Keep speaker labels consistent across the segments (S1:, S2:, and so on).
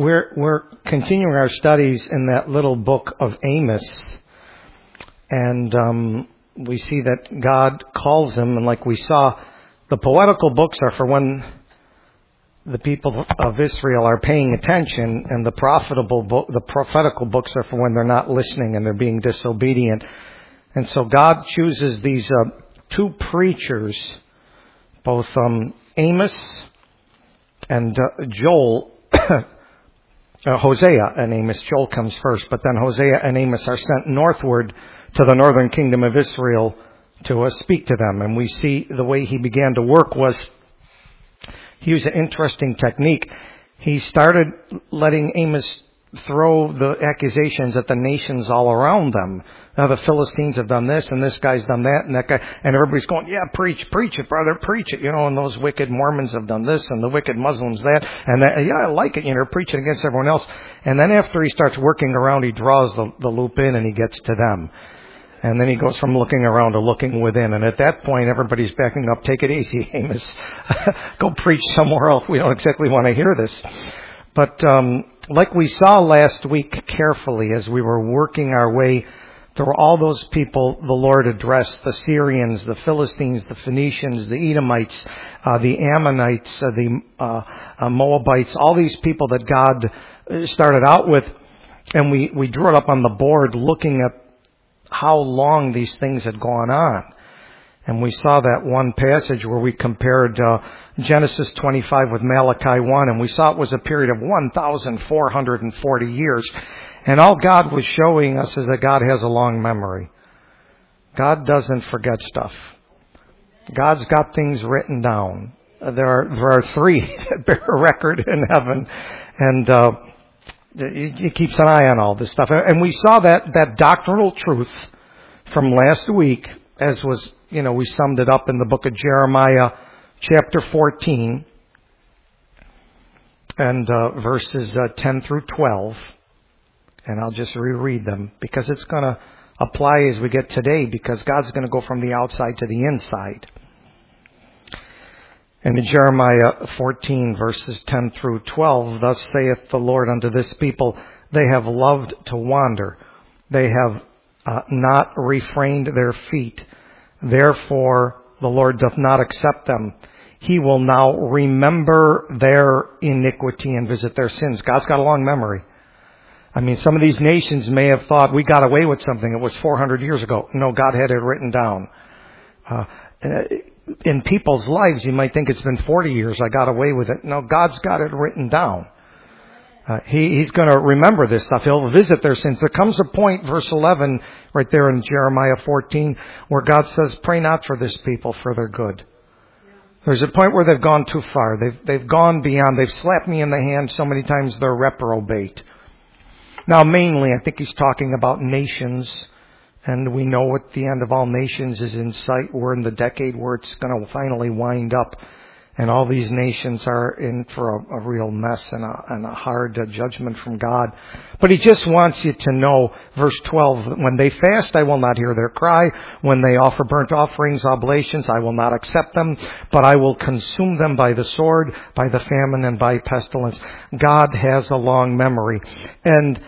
S1: We're continuing our studies in that little book of Amos, and we see that God calls him, and like we saw, the poetical books are for when the people of Israel are paying attention, and the prophetical books are for when they're not listening and they're being disobedient. And so God chooses these two preachers, both Amos and Joel. Hosea and Amos. Joel comes first, but then Hosea and Amos are sent northward to the northern kingdom of Israel to speak to them. And we see the way he began to work was he used an interesting technique. He started letting Amos throw the accusations at the nations all around them. Now the Philistines have done this, and this guy's done that, and that guy, and everybody's going, yeah, preach it, brother, preach it. And those wicked Mormons have done this, and the wicked Muslims that, and that. Yeah, I like it. Preaching against everyone else. And then after he starts working around, he draws the loop in, and he gets to them. And then he goes from looking around to looking within. And at that point, everybody's backing up. Take it easy, Amos. Go preach somewhere else. We don't exactly want to hear this. But like we saw last week carefully as we were working our way through all those people the Lord addressed, the Syrians, the Philistines, the Phoenicians, the Edomites, the Ammonites, the Moabites, all these people that God started out with. And we drew it up on the board looking at how long these things had gone on. And we saw that one passage where we compared Genesis 25 with Malachi 1, and we saw it was a period of 1,440 years. And all God was showing us is that God has a long memory. God doesn't forget stuff. God's got things written down. There are three that bear a record in heaven, and he keeps an eye on all this stuff. And we saw that doctrinal truth from last week, as was, we summed it up in the book of Jeremiah, chapter 14, and verses 10 through 12. And I'll just reread them because it's going to apply as we get today, because God's going to go from the outside to the inside. And in Jeremiah 14, verses 10 through 12, thus saith the Lord unto this people, they have loved to wander. They have not refrained their feet. Therefore, the Lord doth not accept them. He will now remember their iniquity and visit their sins. God's got a long memory. Some of these nations may have thought we got away with something. It was 400 years ago. No, God had it written down. In people's lives, you might think it's been 40 years. I got away with it. No, God's got it written down. He's going to remember this stuff. He'll visit their sins. There comes a point, verse 11, right there in Jeremiah 14, where God says, pray not for this people for their good. There's a point where they've gone too far. They've gone beyond. They've slapped me in the hand so many times they're reprobate. Now, mainly, I think he's talking about nations, and we know what the end of all nations is in sight. We're in the decade where it's going to finally wind up, and all these nations are in for a real mess and a hard judgment from God. But he just wants you to know, verse 12, when they fast, I will not hear their cry. When they offer burnt offerings, oblations, I will not accept them, but I will consume them by the sword, by the famine, and by pestilence. God has a long memory. And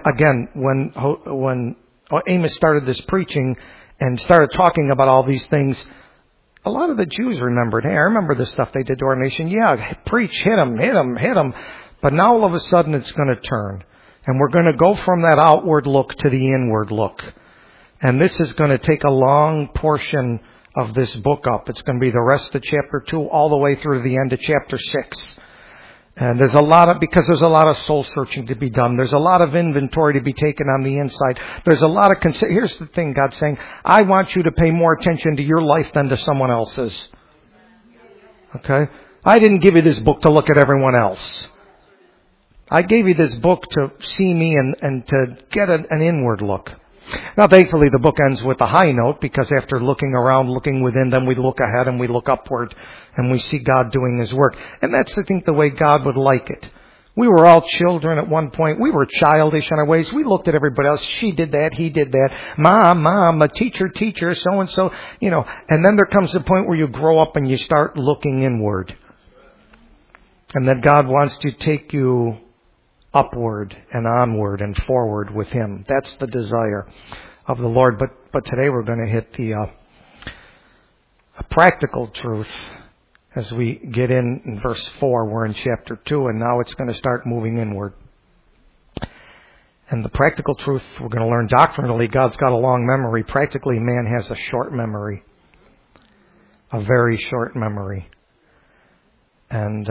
S1: when Amos started this preaching and started talking about all these things, a lot of the Jews remembered, hey, I remember the stuff they did to our nation. Yeah, preach, hit them. But now all of a sudden it's going to turn. And we're going to go from that outward look to the inward look. And this is going to take a long portion of this book up. It's going to be the rest of chapter 2 all the way through the end of chapter 6. And there's a lot of soul searching to be done. There's a lot of inventory to be taken on the inside. There's a lot of here's the thing, God's saying, I want you to pay more attention to your life than to someone else's. Okay? I didn't give you this book to look at everyone else. I gave you this book to see me and to get an inward look. Now, thankfully, the book ends with a high note, because after looking around, looking within, then we look ahead and we look upward and we see God doing His work. And that's, I think, the way God would like it. We were all children at one point. We were childish in our ways. We looked at everybody else. She did that. He did that. Mom, a teacher, so-and-so, And then there comes a point where you grow up and you start looking inward. And then God wants to take you upward and onward and forward with Him. That's the desire of the Lord. But today we're going to hit the a practical truth as we get in verse 4. We're in chapter 2, and now it's going to start moving inward. And the practical truth we're going to learn doctrinally, God's got a long memory. Practically, man has a short memory. A very short memory. And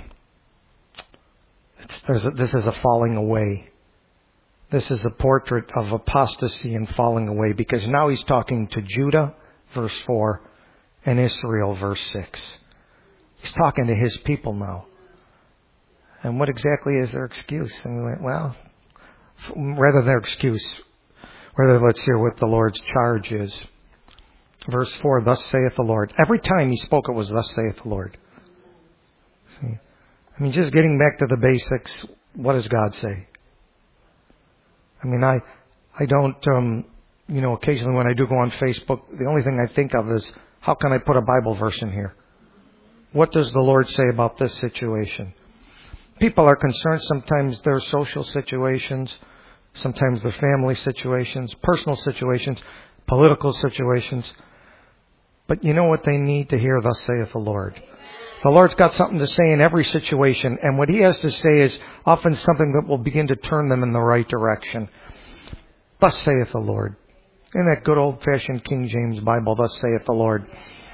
S1: this is a falling away. This is a portrait of apostasy and falling away, because now he's talking to Judah, verse 4, and Israel, verse 6. He's talking to his people now. And what exactly is their excuse? And we went, well, rather than their excuse, let's hear what the Lord's charge is. Verse 4, thus saith the Lord. Every time he spoke, it was thus saith the Lord. See? I mean, just getting back to the basics, what does God say? I mean, I don't, occasionally when I do go on Facebook, the only thing I think of is, how can I put a Bible verse in here? What does the Lord say about this situation? People are concerned, sometimes their social situations, sometimes their family situations, personal situations, political situations. But you know what they need to hear? Thus saith the Lord. The Lord's got something to say in every situation, and what He has to say is often something that will begin to turn them in the right direction. Thus saith the Lord. In that good old-fashioned King James Bible, thus saith the Lord.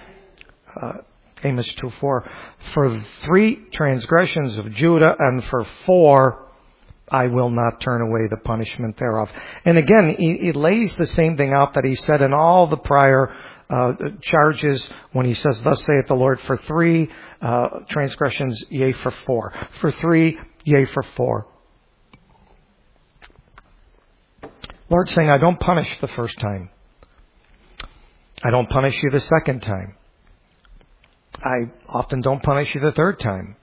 S1: Amos 2:4. For 3 transgressions of Judah, and for 4, I will not turn away the punishment thereof. And again, he lays the same thing out that he said in all the prior charges when he says, thus saith the Lord, for 3 transgressions, yea, for 4. For 3, yea, for 4. Lord's saying, I don't punish the first time. I don't punish you the second time. I often don't punish you the third time.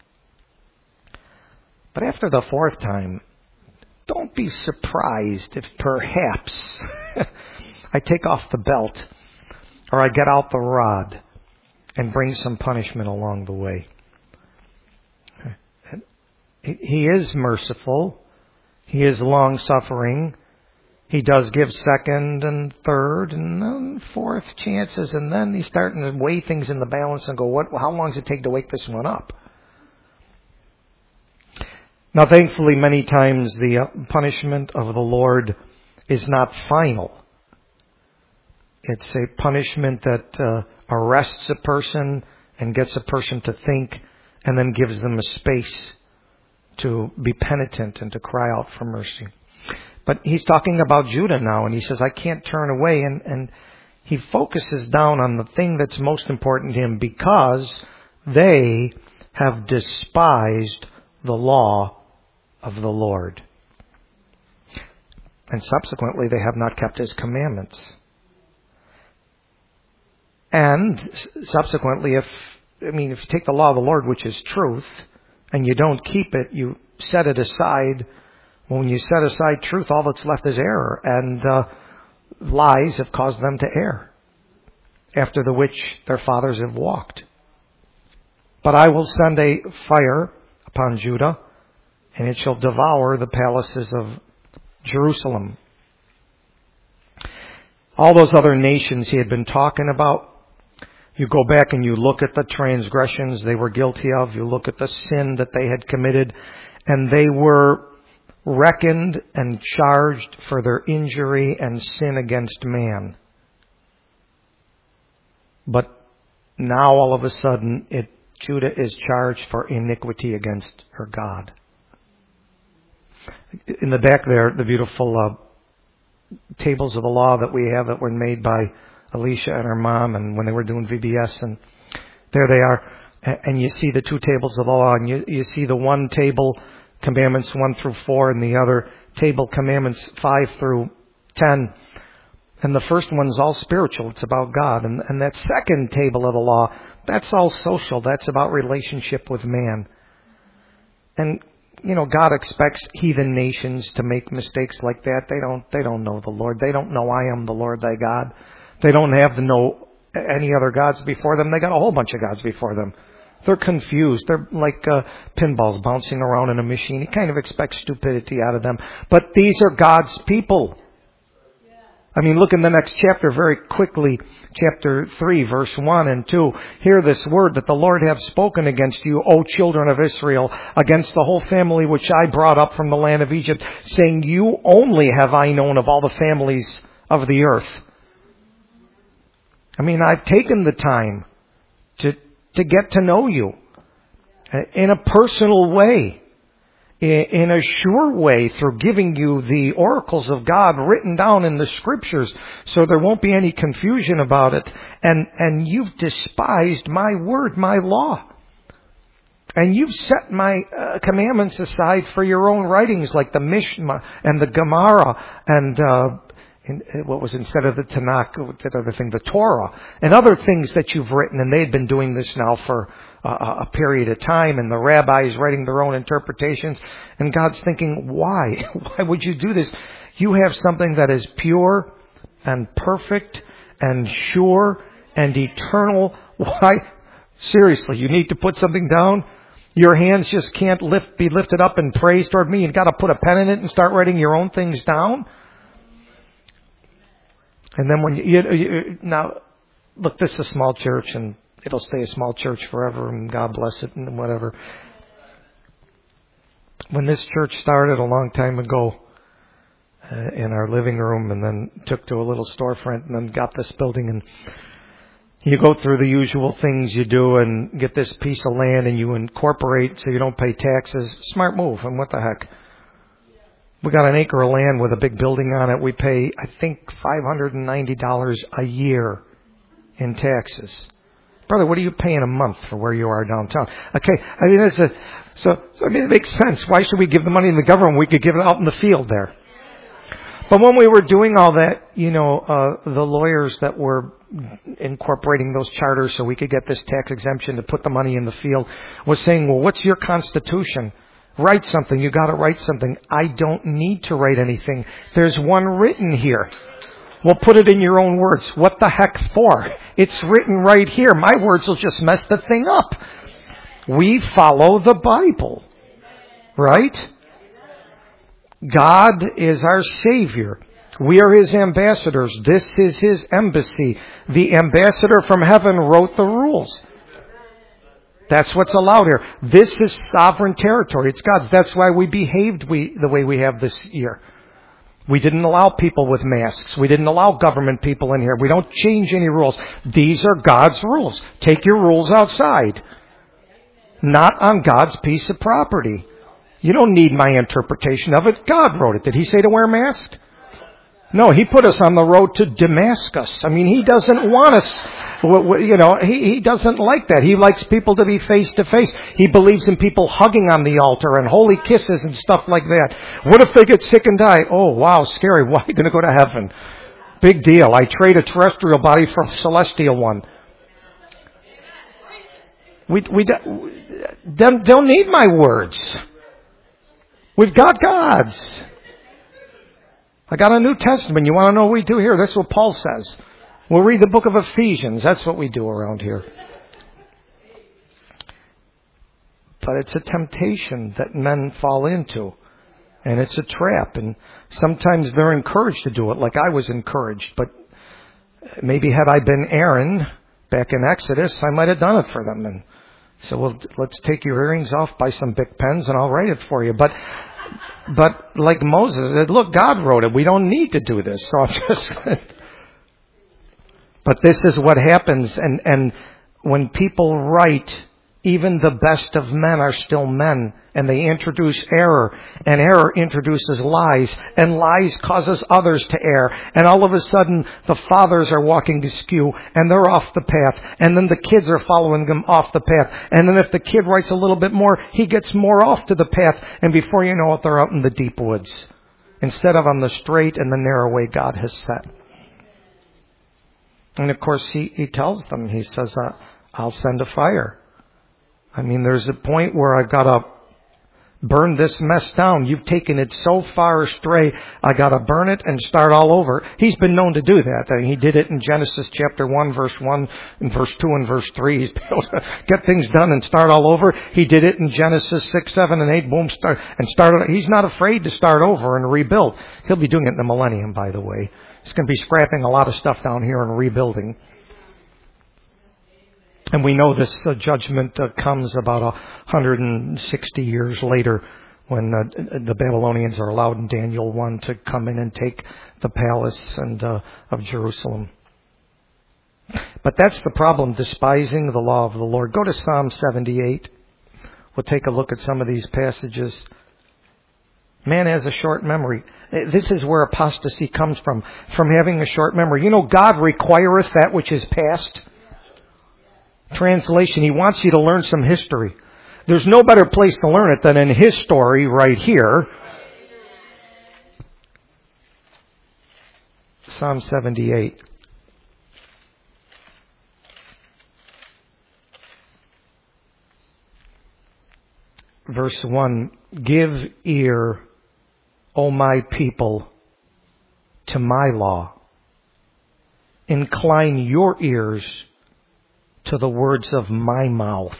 S1: But after the 4th time, don't be surprised if perhaps I take off the belt or I get out the rod and bring some punishment along the way. He is merciful. He is long-suffering. He does give second and third and then 4th chances, and then he's starting to weigh things in the balance and go, how long does it take to wake this one up? Now, thankfully, many times the punishment of the Lord is not final. It's a punishment that arrests a person and gets a person to think, and then gives them a space to be penitent and to cry out for mercy. But he's talking about Judah now, and he says, I can't turn away. And he focuses down on the thing that's most important to him, because they have despised the law of the Lord. And subsequently, they have not kept His commandments. And subsequently, if you take the law of the Lord, which is truth, and you don't keep it, you set it aside. When you set aside truth, all that's left is error. And lies have caused them to err, after the which their fathers have walked. But I will send a fire upon Judah, and it shall devour the palaces of Jerusalem. All those other nations he had been talking about, you go back and you look at the transgressions they were guilty of, you look at the sin that they had committed, and they were reckoned and charged for their injury and sin against man. But now all of a sudden, Judah is charged for iniquity against her God. In the back there, the beautiful tables of the law that we have that were made by Alicia and her mom, and when they were doing VBS, and there they are. And you see the 2 tables of the law, and you see the one table, commandments 1 through 4, and the other table, commandments 5 through 10. And the first one's all spiritual. It's about God. And that second table of the law, that's all social. That's about relationship with man. And God expects heathen nations to make mistakes like that. They don't know the Lord. They don't know I am the Lord thy God. They don't have to know any other gods before them. They got a whole bunch of gods before them. They're confused. They're like pinballs bouncing around in a machine. He kind of expects stupidity out of them. But these are God's people. I mean, look in the next chapter very quickly. Chapter 3, verse 1 and 2. Hear this word that the Lord hath spoken against you, O children of Israel, against the whole family which I brought up from the land of Egypt, saying, you only have I known of all the families of the earth. I mean, I've taken the time to get to know you in a personal way, in a sure way, through giving you the oracles of God written down in the scriptures, so there won't be any confusion about it. And you've despised my word, my law. And you've set my commandments aside for your own writings, like the Mishnah and the Gemara and what was instead of the Tanakh, that other thing, the Torah, and other things that you've written. And they'd been doing this now for a period of time, and the rabbis writing their own interpretations. And God's thinking, why? Why would you do this? You have something that is pure and perfect and sure and eternal. Why? Seriously, you need to put something down? Your hands just can't be lifted up in praise toward me. You've got to put a pen in it and start writing your own things down? And then when you now, look, this is a small church, and it'll stay a small church forever, and God bless it, and whatever. When this church started a long time ago, in our living room, and then took to a little storefront, and then got this building, and you go through the usual things you do, and get this piece of land, and you incorporate so you don't pay taxes. Smart move, and what the heck? We got an acre of land with a big building on it. We pay, I think, $590 a year in taxes. Brother, what are you paying a month for where you are downtown? Okay, I mean, it makes sense. Why should we give the money to the government? We could give it out in the field there. But when we were doing all that, the lawyers that were incorporating those charters so we could get this tax exemption to put the money in the field was saying, well, what's your constitution? Write something. You got to write something. I don't need to write anything. There's one written here. Well, put it in your own words. What the heck for? It's written right here. My words will just mess the thing up. We follow the Bible. Right? God is our Savior. We are His ambassadors. This is His embassy. The ambassador from heaven wrote the rules. That's what's allowed here. This is sovereign territory. It's God's. That's why we behaved the way we have this year. We didn't allow people with masks. We didn't allow government people in here. We don't change any rules. These are God's rules. Take your rules outside. Not on God's piece of property. You don't need my interpretation of it. God wrote it. Did He say to wear a mask? No, He put us on the road to Damascus. I mean, He doesn't want us, He doesn't like that. He likes people to be face to face. He believes in people hugging on the altar and holy kisses and stuff like that. What if they get sick and die? Oh, wow, scary. Why are you going to go to heaven? Big deal. I trade a terrestrial body for a celestial one. We don't need my words. We've got God's. I got a New Testament. You want to know what we do here? That's what Paul says. We'll read the book of Ephesians. That's what we do around here. But it's a temptation that men fall into. And it's a trap. And sometimes they're encouraged to do it, like I was encouraged. But maybe had I been Aaron back in Exodus, I might have done it for them. And so, well, let's take your earrings off, buy some Bic pens, and I'll write it for you. But like Moses, look, God wrote it. We don't need to do this. So I'm just. But this is what happens, and when people write, even the best of men are still men, and they introduce error, and error introduces lies, and lies causes others to err, and all of a sudden the fathers are walking askew, and they're off the path, and then the kids are following them off the path, and then if the kid writes a little bit more, he gets more off to the path, and before you know it, they're out in the deep woods, instead of on the straight and the narrow way God has set. And of course, he tells them, he says, I'll send a fire. I mean, there's a point where I've got to Burn this mess down. You've taken it so far astray. I got to burn it and start all over. He's been known to do that. He did it in Genesis chapter 1, verse 1, and verse 2 and verse 3. He's been able to get things done and start all over. He did it in Genesis 6, 7, and 8. Boom, start. He's not afraid to start over and rebuild. He'll be doing it in the millennium, by the way. He's going to be scrapping a lot of stuff down here and rebuilding. And we know this judgment comes about 160 years later when the Babylonians are allowed in Daniel 1 to come in and take the palace and of Jerusalem. But that's the problem, despising the law of the Lord. Go to Psalm 78. We'll take a look at some of these passages. Man has a short memory. This is where apostasy comes from having a short memory. You know, God requireth that which is past. Translation, He wants you to learn some history. There's no better place to learn it than in His story right here. Psalm 78. Verse 1, give ear, O my people, to my law. Incline your ears to the words of my mouth.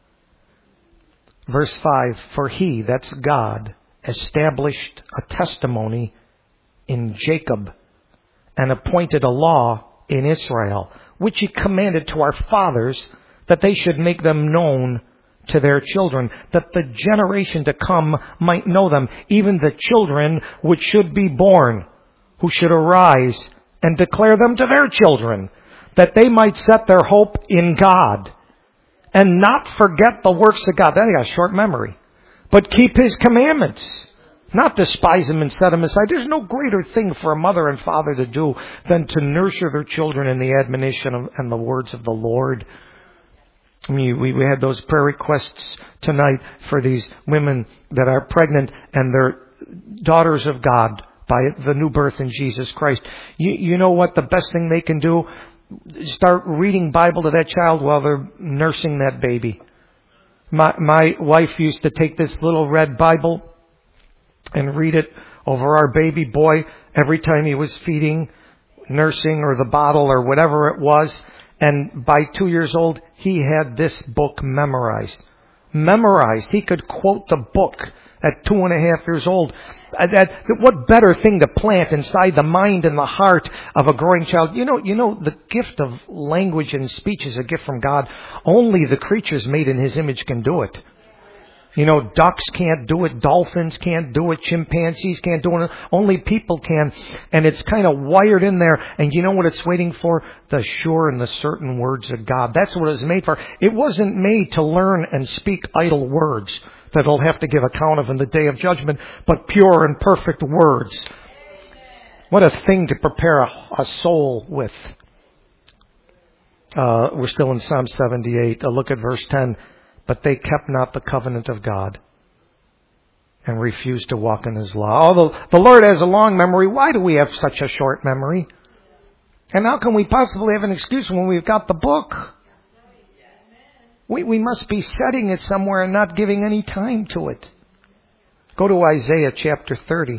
S1: Verse 5, for He, that's God, established a testimony in Jacob and appointed a law in Israel, which He commanded to our fathers that they should make them known to their children, that the generation to come might know them, even the children which should be born, who should arise and declare them to their children, that they might set their hope in God and not forget the works of God. They got a short memory. But keep His commandments. Not despise Him and set them aside. There's no greater thing for a mother and father to do than to nurture their children in the admonition and the words of the Lord. I mean, we had those prayer requests tonight for these women that are pregnant and they're daughters of God by the new birth in Jesus Christ. You know what the best thing they can do? Start reading Bible to that child while they're nursing that baby. My wife used to take this little red Bible and read it over our baby boy every time he was feeding, nursing, or the bottle or whatever it was. And by 2 years old, he had this book memorized. He could quote the book at 2.5 years old. What better thing to plant inside the mind and the heart of a growing child? You know, the gift of language and speech is a gift from God. Only the creatures made in His image can do it. You know, ducks can't do it, dolphins can't do it, chimpanzees can't do it, only people can. And it's kind of wired in there. And you know what it's waiting for? The sure and the certain words of God. That's what it was made for. It wasn't made to learn and speak idle words that it'll have to give account of in the day of judgment, but pure and perfect words. What a thing to prepare a soul with. We're still in Psalm 78. Look at verse 10. But they kept not the covenant of God and refused to walk in His law. Although the Lord has a long memory, why do we have such a short memory? And how can we possibly have an excuse when we've got the book? We must be setting it somewhere and not giving any time to it. Go to Isaiah chapter 30.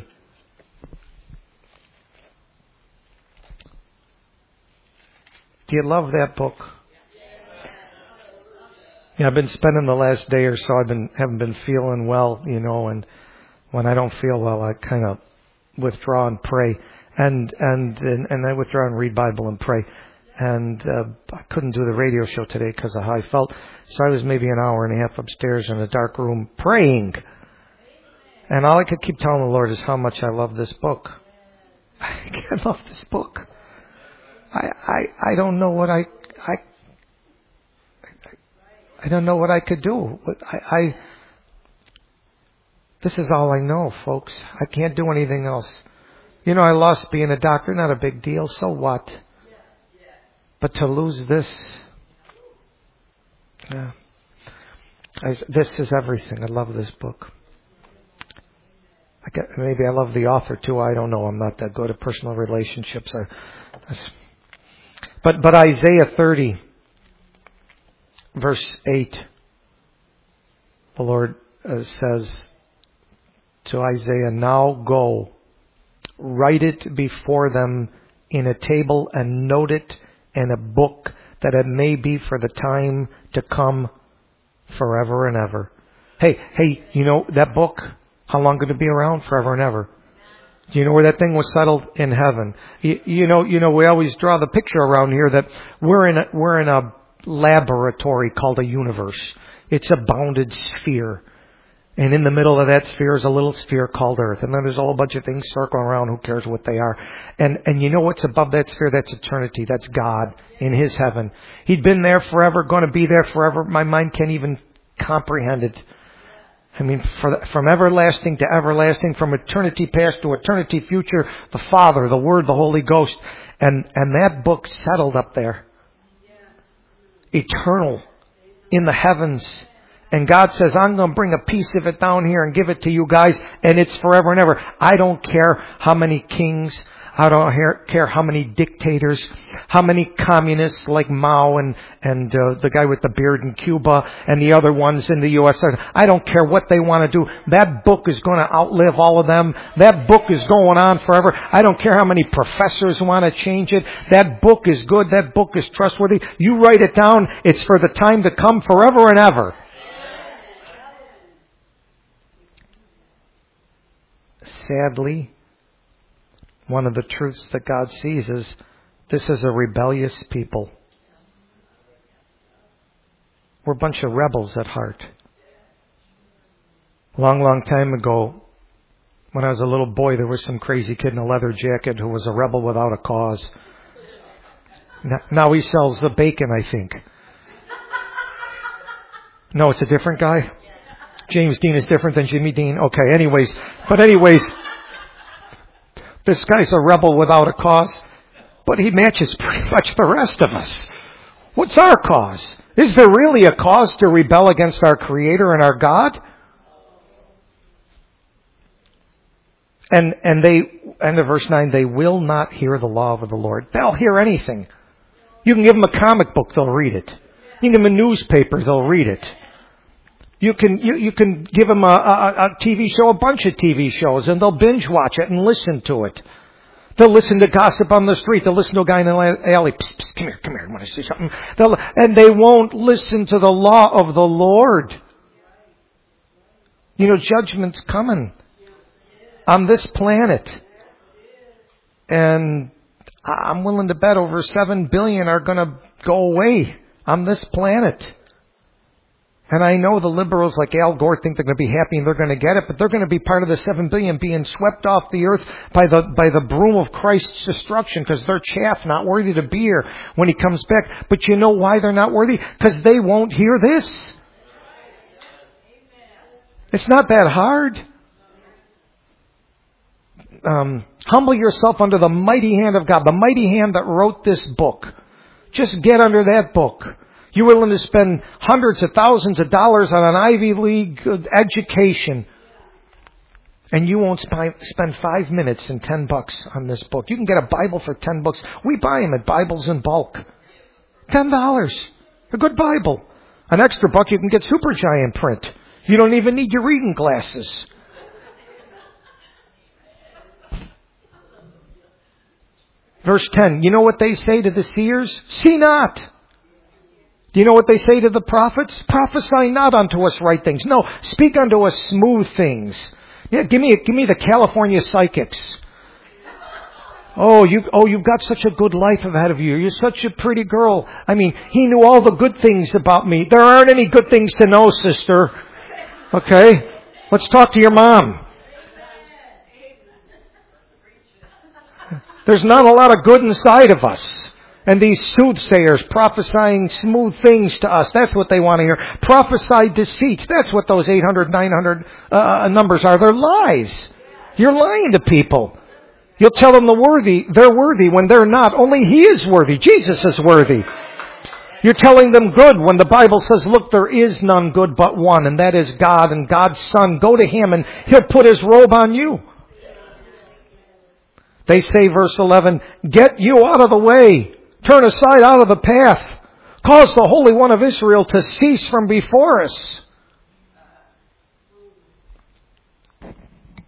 S1: Do you love that book? Yeah, I've been spending the last day or so, haven't been feeling well, you know, and when I don't feel well, I kind of withdraw and pray. And I withdraw and read Bible and pray. And I couldn't do the radio show today because of how I felt. So I was maybe an hour and a half upstairs in a dark room praying. And all I could keep telling the Lord is how much I love this book. I love this book. I don't know what I don't know what I could do. This is all I know, folks. I can't do anything else. You know, I lost being a doctor. Not a big deal. So what? But to lose this, this is everything. I love this book. Maybe I love the author too. I don't know. I'm not that good at personal relationships. But Isaiah 30, verse 8, the Lord says, to Isaiah, now go, write it before them in a table and note it in a book, that it may be for the time to come forever and ever. Hey, you know that book, how long could it be around? Forever and ever. Do you know where that thing was settled? In heaven. You know, we always draw the picture around here that we're in a laboratory called a universe. It's a bounded sphere. And in the middle of that sphere is a little sphere called Earth. And then there's a whole bunch of things circling around. Who cares what they are? And you know what's above that sphere? That's eternity. That's God in His heaven. He'd been there forever, going to be there forever. My mind can't even comprehend it. I mean, from everlasting to everlasting, from eternity past to eternity future, the Father, the Word, the Holy Ghost. And that book settled up there. Eternal. In the heavens. And God says, I'm going to bring a piece of it down here and give it to you guys, and it's forever and ever. I don't care how many kings, I don't care how many dictators, how many communists like Mao and the guy with the beard in Cuba and the other ones in the U.S. I don't care what they want to do. That book is going to outlive all of them. That book is going on forever. I don't care how many professors want to change it. That book is good. That book is trustworthy. You write it down. It's for the time to come forever and ever. Sadly, one of the truths that God sees is this is a rebellious people. We're a bunch of rebels at heart. Long time ago, when I was a little boy, there was some crazy kid in a leather jacket who was a rebel without a cause. Now he sells the bacon, I think. No, it's a different guy? James Dean is different than Jimmy Dean. Okay, anyways, this guy's a rebel without a cause, but he matches pretty much the rest of us. What's our cause? Is there really a cause to rebel against our Creator and our God? And they, end of verse 9, they will not hear the law of the Lord. They'll hear anything. You can give them a comic book, they'll read it. You can give them a newspaper, they'll read it. You can give them a TV show, a bunch of TV shows, and they'll binge watch it and listen to it. They'll listen to gossip on the street. They'll listen to a guy in the alley. Psst, psst, come here, I want to say something. And they won't listen to the law of the Lord. You know, judgment's coming on this planet. And I'm willing to bet over 7 billion are going to go away on this planet. And I know the liberals like Al Gore think they're going to be happy and they're going to get it, but they're going to be part of the 7 billion being swept off the earth by the broom of Christ's destruction, because they're chaff, not worthy to be here when He comes back. But you know why they're not worthy? Because they won't hear this. It's not that hard. Humble yourself under the mighty hand of God, the mighty hand that wrote this book. Just get under that book. You're willing to spend hundreds of thousands of dollars on an Ivy League education, and you won't spend 5 minutes and $10 on this book. You can get a Bible for $10. We buy them at Bibles in bulk. $10. A good Bible. An extra buck you can get Supergiant print. You don't even need your reading glasses. Verse 10, you know what they say to the seers? See not. Do you know what they say to the prophets? Prophesy not unto us right things. No, speak unto us smooth things. Yeah, give me the California psychics. You've got such a good life ahead of you. You're such a pretty girl. I mean, he knew all the good things about me. There aren't any good things to know, sister. Okay? Let's talk to your mom. There's not a lot of good inside of us. And these soothsayers prophesying smooth things to us, that's what they want to hear. Prophesy deceits. That's what those 800, 900 numbers are. They're lies. You're lying to people. You'll tell them they're worthy when they're not. Only He is worthy. Jesus is worthy. You're telling them good when the Bible says, look, there is none good but one, and that is God and God's Son. Go to Him and He'll put His robe on you. They say, verse 11, get you out of the way. Turn aside out of the path. Cause the Holy One of Israel to cease from before us.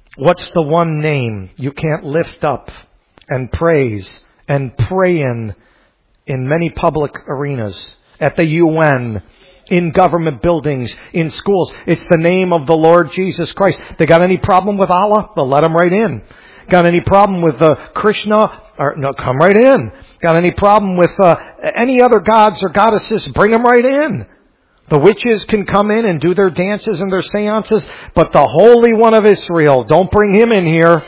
S1: What's the one name you can't lift up and praise and pray in many public arenas, at the UN, in government buildings, in schools? It's the name of the Lord Jesus Christ. They got any problem with Allah? They'll let them right in. Got any problem with Krishna? No, come right in. Got any problem with any other gods or goddesses? Bring them right in. The witches can come in and do their dances and their seances, but the Holy One of Israel, don't bring him in here.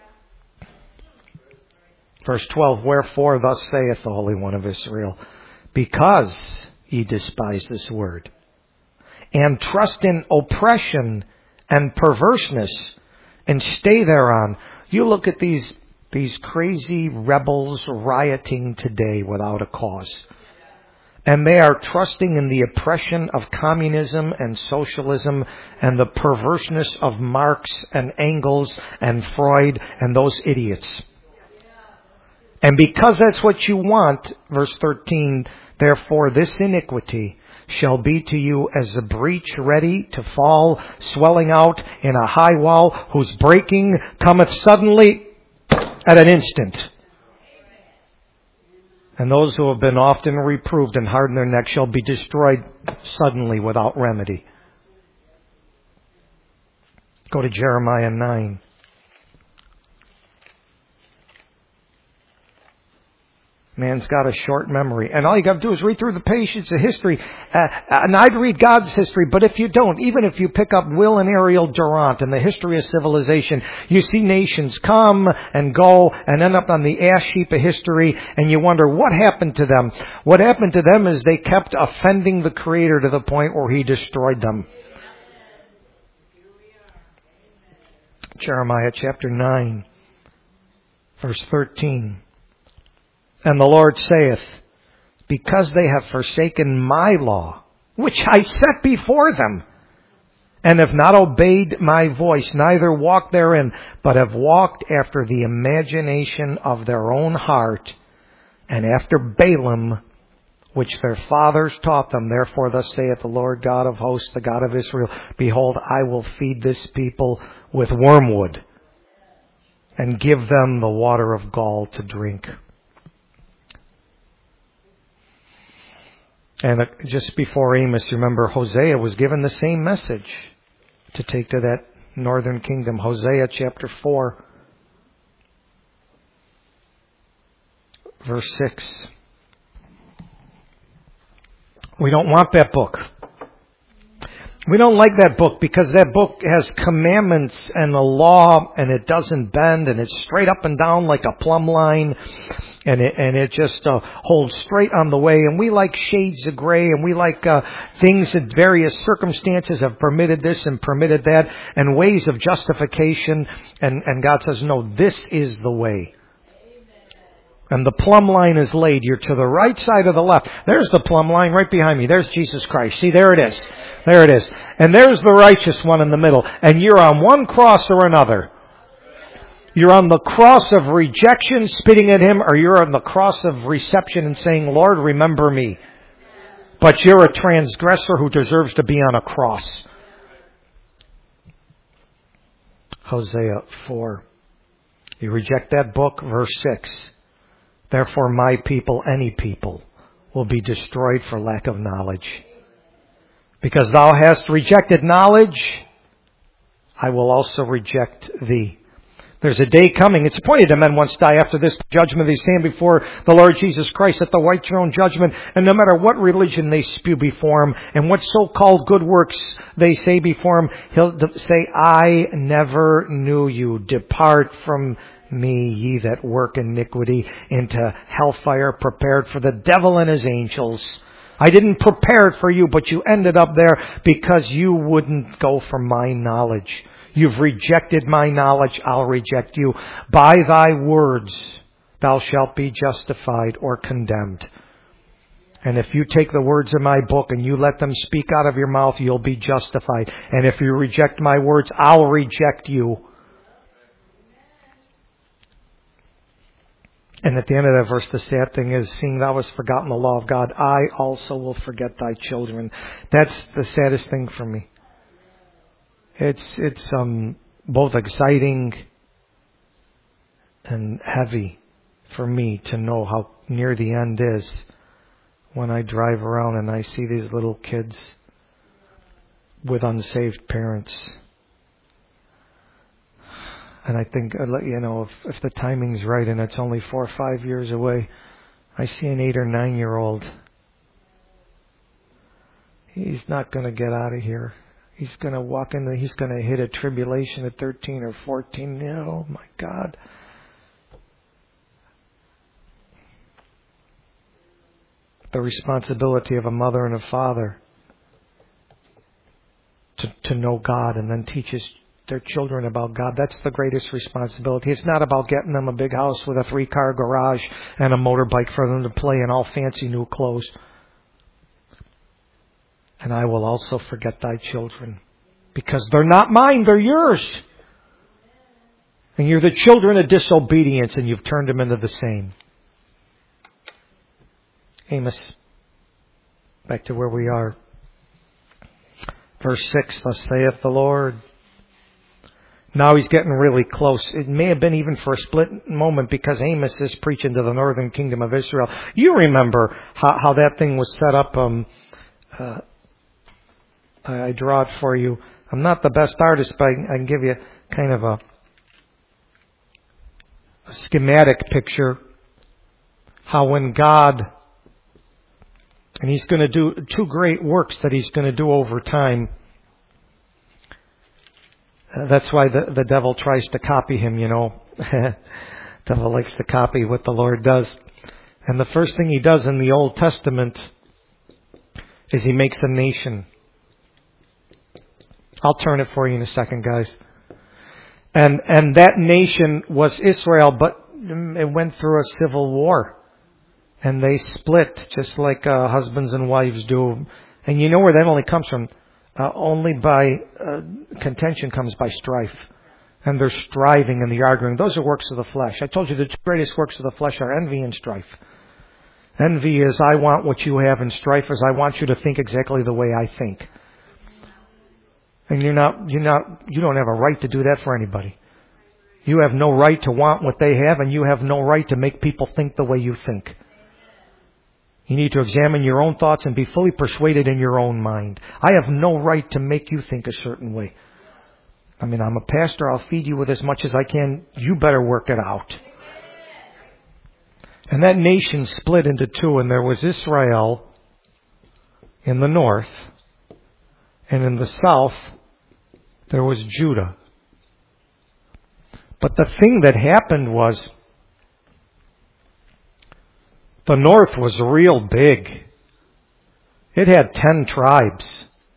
S1: Verse 12, wherefore thus saith the Holy One of Israel, because ye despise this word, and trust in oppression and perverseness, and stay thereon. You look at these crazy rebels rioting today without a cause. And they are trusting in the oppression of communism and socialism and the perverseness of Marx and Engels and Freud and those idiots. And because that's what you want, verse 13, therefore this iniquity shall be to you as a breach ready to fall, swelling out in a high wall, whose breaking cometh suddenly at an instant. And those who have been often reproved and hardened their neck shall be destroyed suddenly without remedy. Go to Jeremiah 9. Man's got a short memory. And all you got to do is read through the pages of history. And I'd read God's history, but if you don't, even if you pick up Will and Ariel Durant and the history of civilization, you see nations come and go and end up on the ash heap of history, and you wonder what happened to them. What happened to them is they kept offending the Creator to the point where He destroyed them. Jeremiah chapter 9, verse 13. And the Lord saith, because they have forsaken my law, which I set before them, and have not obeyed my voice, neither walked therein, but have walked after the imagination of their own heart, and after Balaam, which their fathers taught them. Therefore thus saith the Lord God of hosts, the God of Israel, behold, I will feed this people with wormwood, and give them the water of gall to drink. And just before Amos, remember, Hosea was given the same message to take to that northern kingdom. Hosea chapter 4, verse 6. We don't want that book. We don't like that book because that book has commandments and the law, and it doesn't bend, and it's straight up and down like a plumb line. And it just holds straight on the way. And we like shades of gray, and we like things that various circumstances have permitted this and permitted that, and ways of justification. And God says, no, this is the way. And the plumb line is laid. You're to the right side or the left. There's the plumb line right behind me. There's Jesus Christ. See, there it is. There it is. And there's the righteous one in the middle. And you're on one cross or another. You're on the cross of rejection, spitting at Him, or you're on the cross of reception and saying, Lord, remember me. But you're a transgressor who deserves to be on a cross. Hosea 4. You reject that book, verse 6. Therefore my people, any people, will be destroyed for lack of knowledge. Because thou hast rejected knowledge, I will also reject thee. There's a day coming. It's appointed that men once die. After this judgment, they stand before the Lord Jesus Christ at the white throne judgment. And no matter what religion they spew before Him and what so-called good works they say before Him, He'll say, I never knew you. Depart from me, ye that work iniquity, into hellfire prepared for the devil and his angels. I didn't prepare it for you, but you ended up there because you wouldn't go for my knowledge. You've rejected my knowledge, I'll reject you. By thy words thou shalt be justified or condemned. And if you take the words of my book and you let them speak out of your mouth, you'll be justified. And if you reject my words, I'll reject you. And at the end of that verse, the sad thing is, seeing thou hast forgotten the law of God, I also will forget thy children. That's the saddest thing for me. It's both exciting and heavy for me to know how near the end is when I drive around and I see these little kids with unsaved parents. And I think, if the timing's right and it's only 4 or 5 years away, I see an 8 or 9-year-old. He's not going to get out of here. He's going to walk in, he's going to hit a tribulation at 13 or 14. Oh my God. The responsibility of a mother and a father to know God and then teach their children about God. That's the greatest responsibility. It's not about getting them a big house with a 3-car garage and a motorbike for them to play in all fancy new clothes. And I will also forget thy children, because they're not mine, they're yours. And you're the children of disobedience, and you've turned them into the same. Amos, back to where we are. Verse 6, thus saith the Lord. Now he's getting really close. It may have been even for a split moment, because Amos is preaching to the northern kingdom of Israel. You remember how that thing was set up. I draw it for you. I'm not the best artist, but I can give you kind of a schematic picture. How when God, and he's going to do 2 great works that he's going to do over time. That's why the devil tries to copy him, Devil likes to copy what the Lord does. And the first thing he does in the Old Testament is he makes a nation. I'll turn it for you in a second, guys. And that nation was Israel, but it went through a civil war. And they split, just like husbands and wives do. And you know where that only comes from? Only by contention comes by strife. And they're striving and they're arguing. Those are works of the flesh. I told you the 2 greatest works of the flesh are envy and strife. Envy is I want what you have, and strife is I want you to think exactly the way I think. And you don't have a right to do that for anybody. You have no right to want what they have, and you have no right to make people think the way you think. You need to examine your own thoughts and be fully persuaded in your own mind. I have no right to make you think a certain way. I'm a pastor. I'll feed you with as much as I can. You better work it out. And that nation split into 2, and there was Israel in the north, and in the south, there was Judah. But the thing that happened was, the north was real big. It had 10 tribes.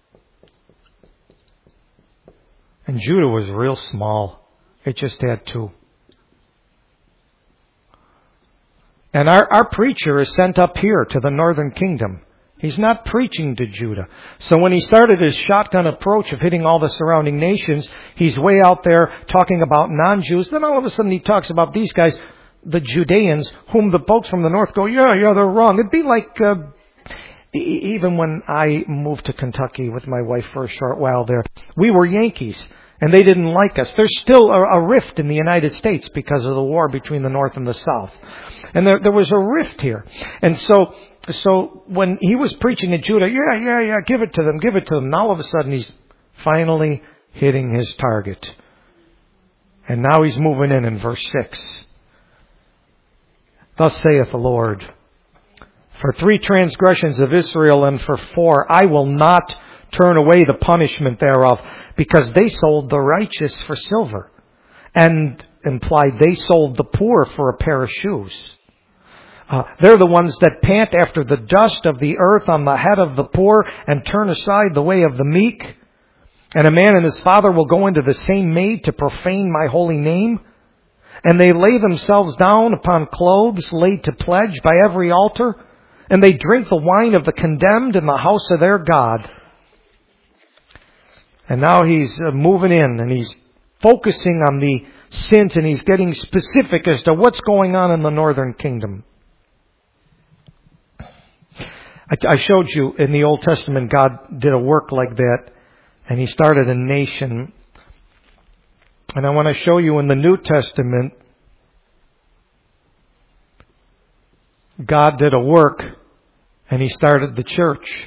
S1: And Judah was real small. It just had 2. And our preacher is sent up here to the northern kingdom. He's not preaching to Judah. So when he started his shotgun approach of hitting all the surrounding nations, he's way out there talking about non-Jews. Then all of a sudden he talks about these guys, the Judeans, whom the folks from the north go, yeah, they're wrong. It'd be like, even when I moved to Kentucky with my wife for a short while there, we were Yankees, and they didn't like us. There's still a rift in the United States because of the war between the North and the South. And there was a rift here. And so when he was preaching to Judah, yeah, give it to them. Now all of a sudden he's finally hitting his target. And now he's moving in verse 6. Thus saith the Lord, for 3 transgressions of Israel, and for 4, I will not turn away the punishment thereof, because they sold the righteous for silver, and implied they sold the poor for a pair of shoes. They're the ones that pant after the dust of the earth on the head of the poor, and turn aside the way of the meek. And a man and his father will go into the same maid to profane my holy name. And they lay themselves down upon clothes laid to pledge by every altar. And they drink the wine of the condemned in the house of their God. And now he's moving in, and he's focusing on the sins, and he's getting specific as to what's going on in the northern kingdom. I showed you in the Old Testament, God did a work like that, and he started a nation And I want to show you in the New Testament, God did a work and He started the church.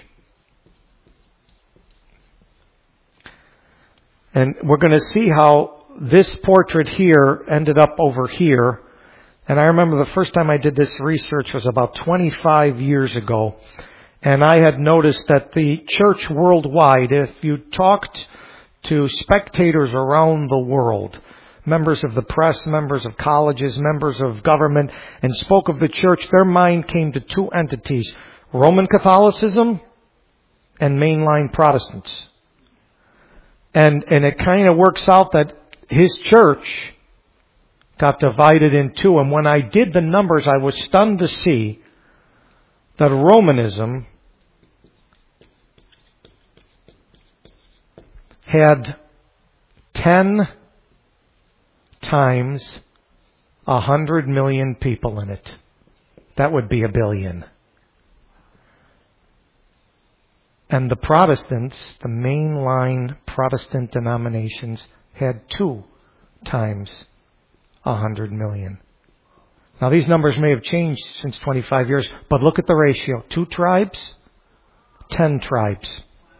S1: And we're going to see how this portrait here ended up over here. And I remember the first time I did this research was about 25 years ago. And I had noticed that the church worldwide, if you talked to spectators around the world, members of the press, members of colleges, members of government, and spoke of the church, their mind came to two entities: Roman Catholicism and mainline Protestants. And it kind of works out that his church got divided in two. And when I did the numbers, I was stunned to see that Romanism had 10 times 100 million people in it. That would be 1 billion. And the Protestants, the mainline Protestant denominations, had 2 times 100 million. Now these numbers may have changed since 25 years, but look at the ratio. 2 tribes, 10 tribes.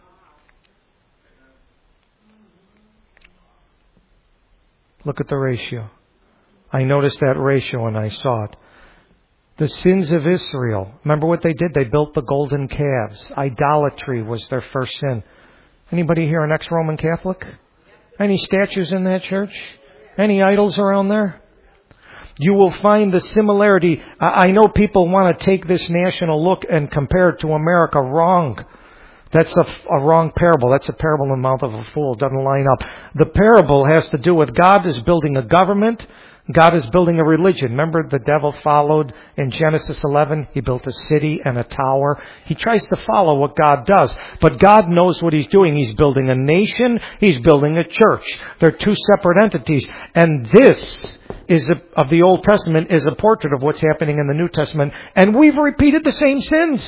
S1: Look at the ratio. I noticed that ratio and I saw it. The sins of Israel. Remember what they did? They built the golden calves. Idolatry was their first sin. Anybody here an ex-Roman Catholic? Any statues in that church? Any idols around there? You will find the similarity. I know people want to take this national look and compare it to America. Wrong. That's a wrong parable. That's a parable in the mouth of a fool. It doesn't line up. The parable has to do with God is building a government. God is building a religion. Remember the devil followed in Genesis 11? He built a city and a tower. He tries to follow what God does. But God knows what He's doing. He's building a nation. He's building a church. They're two separate entities. And this of the Old Testament is a portrait of what's happening in the New Testament. And we've repeated the same sins.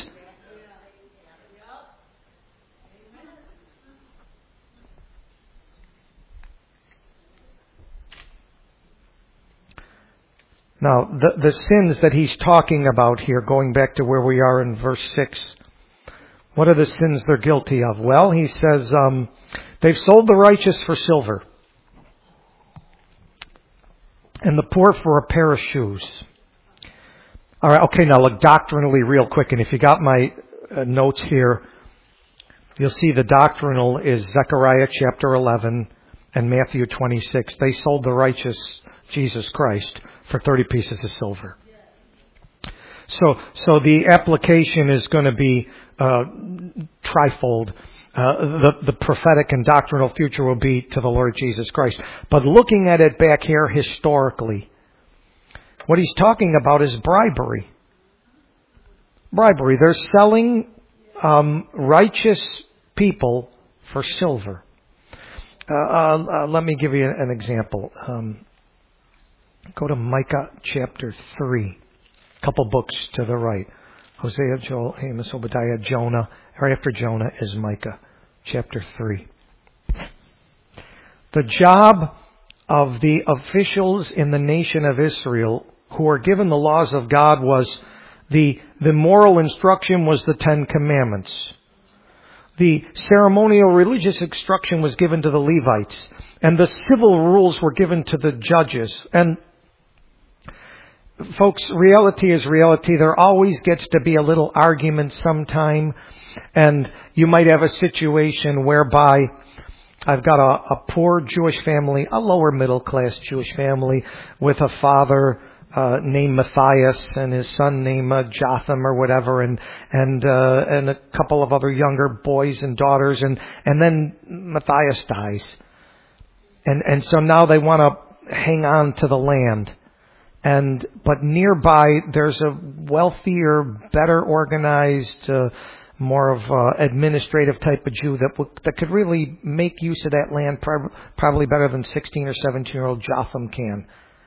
S1: Now, the sins that he's talking about here, going back to where we are in verse 6, what are the sins they're guilty of? Well, he says, they've sold the righteous for silver and the poor for a pair of shoes. All right, okay, now look doctrinally real quick, and if you got my notes here, you'll see the doctrinal is Zechariah chapter 11 and Matthew 26. They sold the righteous, Jesus Christ, for 30 pieces of silver. So the application is going to be trifold. The prophetic and doctrinal future will be to the Lord Jesus Christ. But looking at it back here historically, what he's talking about is bribery. Bribery. They're selling righteous people for silver. Let me give you an example. Go to Micah chapter 3. A couple books to the right. Hosea, Joel, Amos, Obadiah, Jonah. Right after Jonah is Micah chapter 3. The job of the officials in the nation of Israel who are given the laws of God was the moral instruction was the 10 Commandments. The ceremonial religious instruction was given to the Levites. And the civil rules were given to the judges. And folks, reality is reality. There always gets to be a little argument sometime. And you might have a situation whereby I've got a poor Jewish family, a lower middle class Jewish family with a father named Matthias and his son named Jotham or whatever, and a couple of other younger boys and daughters, and then Matthias dies. And so now they want to hang on to the land. But nearby there's a wealthier, better organized, more of administrative type of Jew that could really make use of that land probably better than 16 or 17-year-old Jotham can.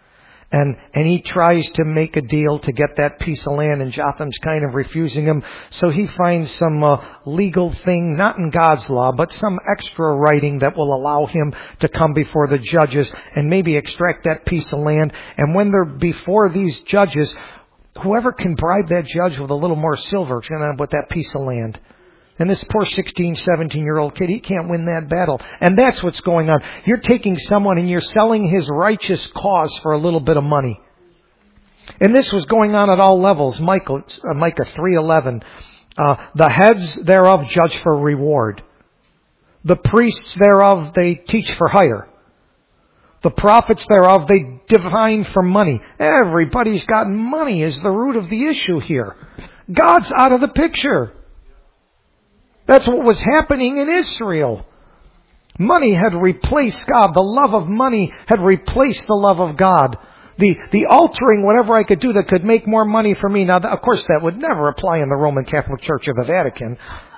S1: And he tries to make a deal to get that piece of land, and Jotham's kind of refusing him. So he finds some legal thing, not in God's law, but some extra writing that will allow him to come before the judges and maybe extract that piece of land. And when they're before these judges, whoever can bribe that judge with a little more silver is going to end up with that piece of land. And this poor 16, 17-year-old kid, he can't win that battle. And that's what's going on. You're taking someone and you're selling his righteous cause for a little bit of money. And this was going on at all levels. Micah 3:11. The heads thereof judge for reward. The priests thereof they teach for hire. The prophets thereof they divine for money. Everybody's got money is the root of the issue here. God's out of the picture. That's what was happening in Israel. Money had replaced God. The love of money had replaced the love of God. The altering whatever I could do that could make more money for me. Now, of course, that would never apply in the Roman Catholic Church or the Vatican.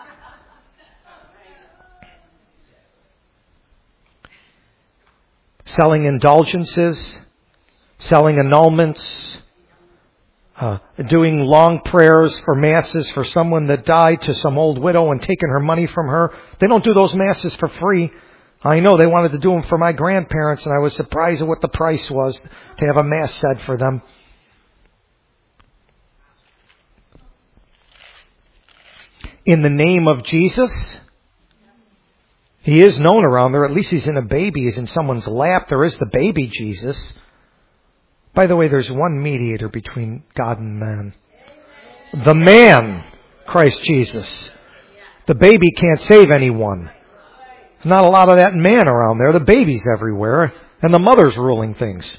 S1: Selling indulgences, selling annulments, doing long prayers for masses for someone that died to some old widow and taking her money from her. They don't do those masses for free. I know they wanted to do them for my grandparents, and I was surprised at what the price was to have a mass said for them. In the name of Jesus, he is known around there. At least he's in a baby. He's in someone's lap. There is the baby Jesus. By the way, there's one mediator between God and man. The man, Christ Jesus. The baby can't save anyone. There's not a lot of that man around there. The baby's everywhere. And the mother's ruling things.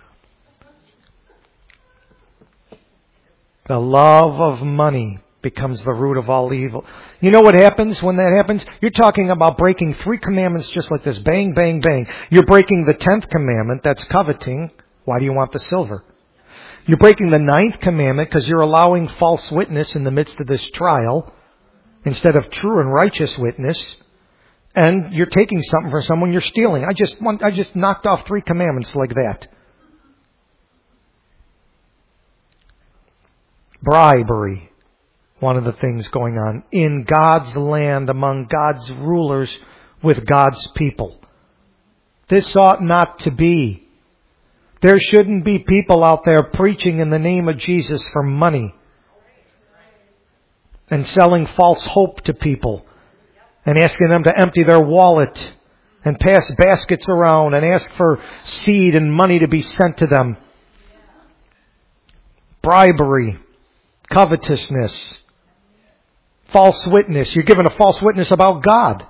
S1: The love of money becomes the root of all evil. You know what happens when that happens? You're talking about breaking 3 commandments just like this. Bang, bang, bang. You're breaking the 10th commandment. That's coveting. Why do you want the silver? You're breaking the 9th commandment because you're allowing false witness in the midst of this trial instead of true and righteous witness. And you're taking something from someone, you're stealing. I just knocked off 3 commandments like that. Bribery. One of the things going on in God's land among God's rulers with God's people. This ought not to be. There shouldn't be people out there preaching in the name of Jesus for money and selling false hope to people and asking them to empty their wallet and pass baskets around and ask for seed and money to be sent to them. Bribery, covetousness, false witness. You're giving a false witness about God.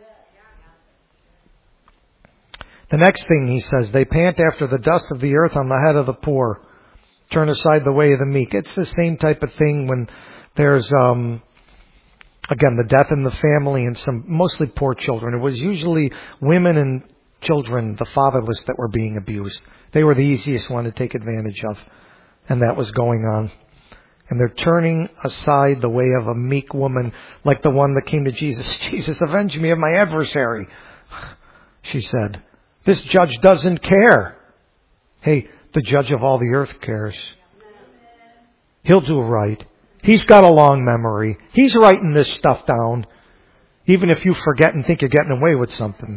S1: The next thing he says, they pant after the dust of the earth on the head of the poor. Turn aside the way of the meek. It's the same type of thing when there's, again, the death in the family and some mostly poor children. It was usually women and children, the fatherless, that were being abused. They were the easiest one to take advantage of. And that was going on. And they're turning aside the way of a meek woman like the one that came to Jesus. Jesus, avenge me of my adversary, she said. This judge doesn't care. Hey, the judge of all the earth cares. He'll do right. He's got a long memory. He's writing this stuff down, even if you forget and think you're getting away with something.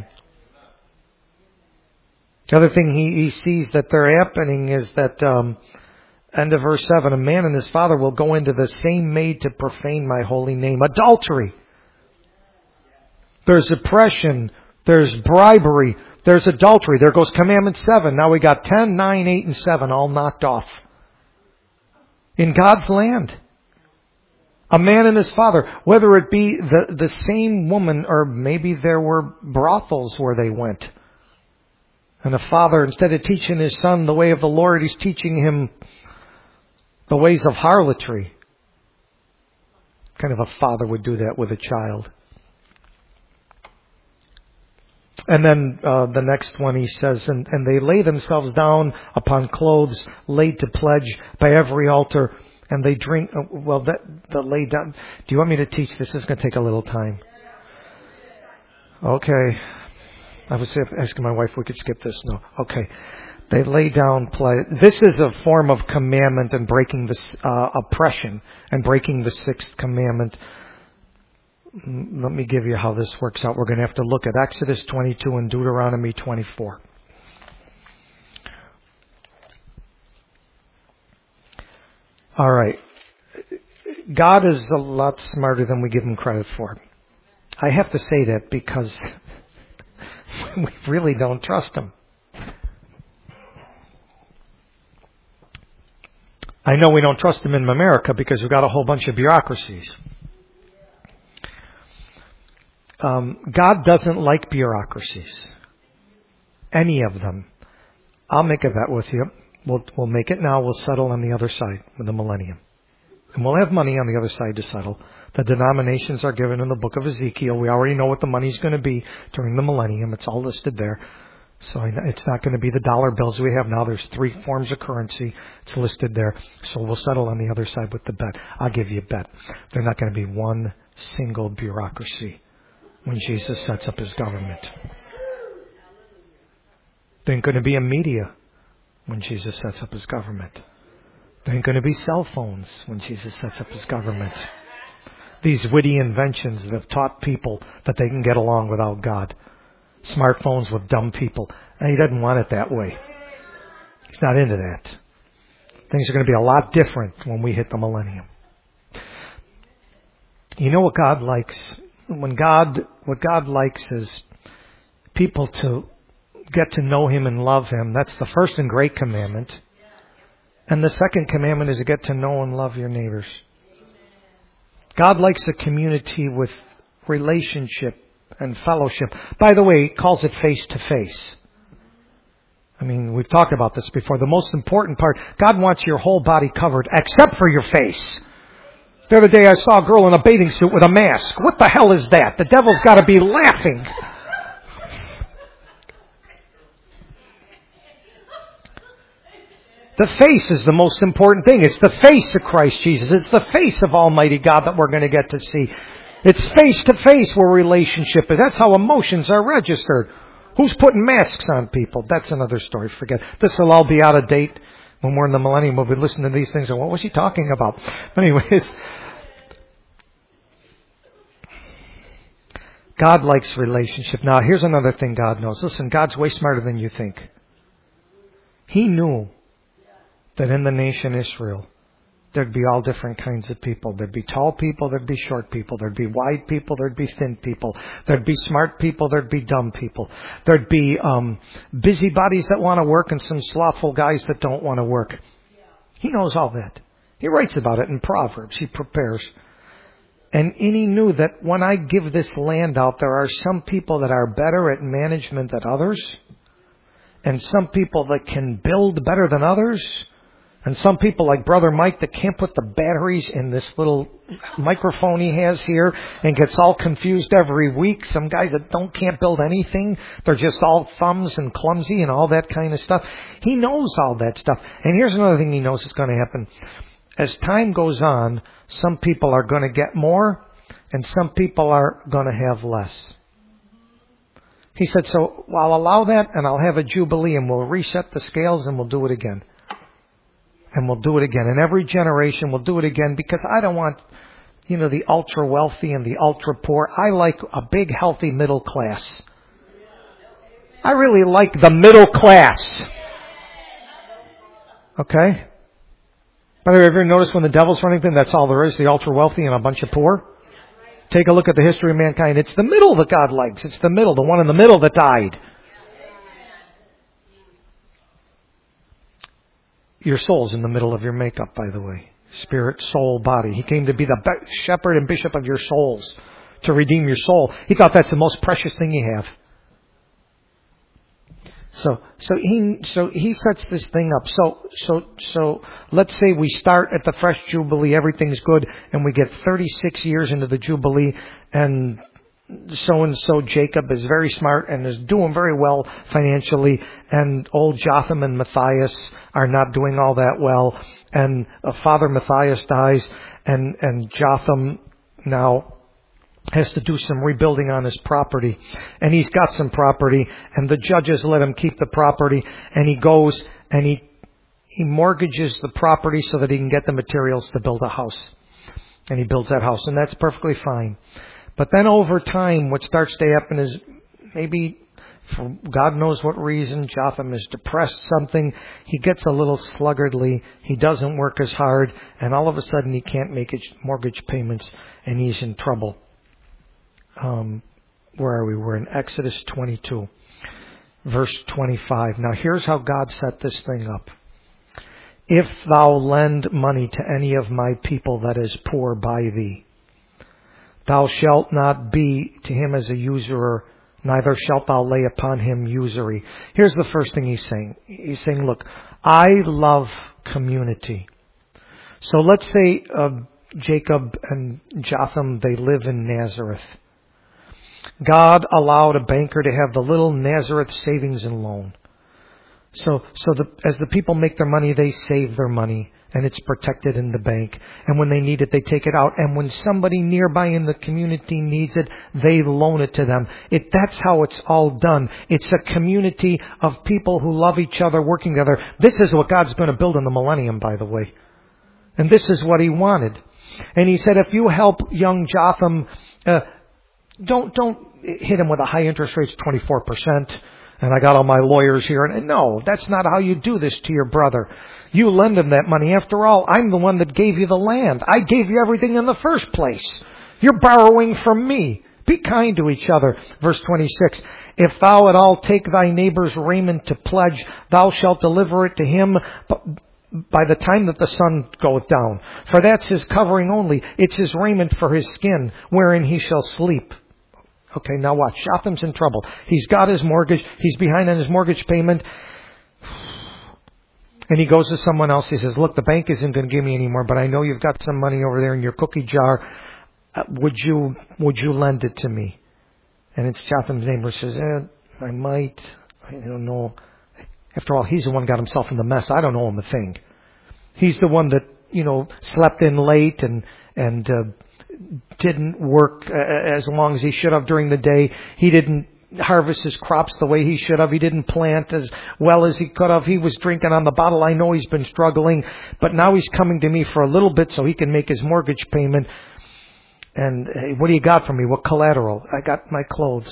S1: The other thing he sees that they're happening is that, end of verse 7, a man and his father will go into the same maid to profane my holy name. Adultery. There's oppression. There's bribery. There's adultery. There goes commandment 7. Now we got 10, 9, 8, and 7 all knocked off. In God's land. A man and his father, whether it be the same woman or maybe there were brothels where they went. And a father, instead of teaching his son the way of the Lord, he's teaching him the ways of harlotry. What kind of a father would do that with a child? And then the next one he says, and they lay themselves down upon clothes laid to pledge by every altar, and they drink. The lay down. Do you want me to teach this? This is going to take a little time. Okay. I was asking my wife if we could skip this. No. Okay. They lay down play. This is a form of commandment and breaking this oppression and breaking the sixth commandment. Let me give you how this works out. We're going to have to look at Exodus 22 and Deuteronomy 24. All right. God is a lot smarter than we give him credit for. I have to say that because we really don't trust him. I know we don't trust him in America because we've got a whole bunch of bureaucracies. God doesn't like bureaucracies. Any of them. I'll make a bet with you. We'll make it now. We'll settle on the other side with the millennium. And we'll have money on the other side to settle. The denominations are given in the book of Ezekiel. We already know what the money's going to be during the millennium. It's all listed there. So it's not going to be the dollar bills we have now. There's 3 forms of currency. It's listed there. So we'll settle on the other side with the bet. I'll give you a bet. There's not going to be one single bureaucracy when Jesus sets up his government. There ain't going to be a media when Jesus sets up his government. There ain't going to be cell phones when Jesus sets up his government. These witty inventions that have taught people that they can get along without God. Smartphones with dumb people. And he doesn't want it that way. He's not into that. Things are going to be a lot different when we hit the millennium. You know what God likes? What God likes is people to get to know him and love him. That's the first and great commandment. And the second commandment is to get to know and love your neighbors. God likes a community with relationship and fellowship. By the way, he calls it face to face. I mean, we've talked about this before. The most important part, God wants your whole body covered except for your face. The other day I saw a girl in a bathing suit with a mask. What the hell is that? The devil's got to be laughing. The face is the most important thing. It's the face of Christ Jesus. It's the face of Almighty God that we're going to get to see. It's face to face where relationship is. That's how emotions are registered. Who's putting masks on people? That's another story. Forget. This will all be out of date when we're in the millennium. We'll be listening to these things and what was he talking about? But anyways, God likes relationship. Now, here's another thing God knows. Listen, God's way smarter than you think. He knew that in the nation Israel, there'd be all different kinds of people. There'd be tall people, there'd be short people. There'd be wide people, there'd be thin people. There'd be smart people, there'd be dumb people. There'd be busybodies that want to work and some slothful guys that don't want to work. He knows all that. He writes about it in Proverbs. He prepares. And he knew that when I give this land out, there are some people that are better at management than others. And some people that can build better than others. And some people like Brother Mike that can't put the batteries in this little microphone he has here and gets all confused every week. Some guys that can't build anything. They're just all thumbs and clumsy and all that kind of stuff. He knows all that stuff. And here's another thing he knows is going to happen. As time goes on, some people are going to get more and some people are going to have less. He said, so I'll allow that and I'll have a jubilee and we'll reset the scales and we'll do it again. And we'll do it again. And every generation we'll do it again because I don't want, the ultra wealthy and the ultra poor. I like a big, healthy middle class. I really like the middle class. Okay? By the way, have you ever noticed when the devil's running things, that's all there is, the ultra wealthy and a bunch of poor? Take a look at the history of mankind. It's the middle that God likes. It's the middle, the one in the middle that died. Your soul's in the middle of your makeup, by the way. Spirit, soul, body. He came to be the shepherd and bishop of your souls, to redeem your soul. He thought that's the most precious thing you have. So he sets this thing up. So let's say we start at the fresh Jubilee, everything's good, and we get 36 years into the Jubilee, and so Jacob is very smart and is doing very well financially, and old Jotham and Matthias are not doing all that well, and Father Matthias dies, and Jotham now has to do some rebuilding on his property. And he's got some property, and the judges let him keep the property, and he goes and he mortgages the property so that he can get the materials to build a house. And he builds that house, and that's perfectly fine. But then over time, what starts to happen is maybe, for God knows what reason, Jotham is depressed something. He gets a little sluggardly. He doesn't work as hard. And all of a sudden, he can't make his mortgage payments, and he's in trouble. Where are we? We're in Exodus 22, verse 25. Now, here's how God set this thing up. If thou lend money to any of my people that is poor by thee, thou shalt not be to him as a usurer, neither shalt thou lay upon him usury. Here's the first thing he's saying. He's saying, look, I love community. So let's say Jacob and Jotham, they live in Nazareth. God allowed a banker to have the little Nazareth savings and loan. So as the people make their money, they save their money, and it's protected in the bank. And when they need it, they take it out. And when somebody nearby in the community needs it, they loan it to them. That's how it's all done. It's a community of people who love each other, working together. This is what God's going to build in the millennium, by the way. And this is what He wanted. And He said, if you help young Jotham, don't hit him with a high interest rate, 24%. And I got all my lawyers here. And no, that's not how you do this to your brother. You lend him that money. After all, I'm the one that gave you the land. I gave you everything in the first place. You're borrowing from me. Be kind to each other. Verse 26. If thou at all take thy neighbor's raiment to pledge, thou shalt deliver it to him by the time that the sun goeth down. For that's his covering only. It's his raiment for his skin, wherein he shall sleep. Okay, now watch. Jotham's in trouble. He's got his mortgage. He's behind on his mortgage payment. And he goes to someone else. He says, look, the bank isn't going to give me any more, but I know you've got some money over there in your cookie jar. Would you lend it to me? And it's Jotham's neighbor says, I might. I don't know. After all, he's the one who got himself in the mess. I don't owe him a thing. He's the one that, slept in late and didn't work as long as he should have during the day. He didn't harvest his crops the way he should have. He didn't plant as well as he could have. He was drinking on the bottle. I know he's been struggling, but now he's coming to me for a little bit so he can make his mortgage payment. And hey, what do you got for me? What collateral? I got my clothes.